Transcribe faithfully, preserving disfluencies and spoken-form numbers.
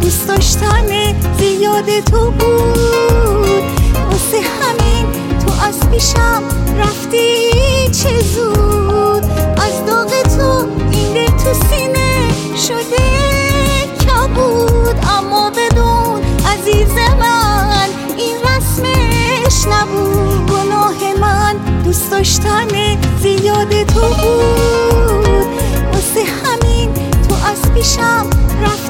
دوست داشتن زیاد تو بود، واسه همین تو از پیشم رفتی چه زود. از داغ تو این دل تو سینه شده کبود، اما بدون عزیز من این رسمش نبود. گناه من دوست داشتن زیاد تو بود، واسه همین تو از پیشم رفتی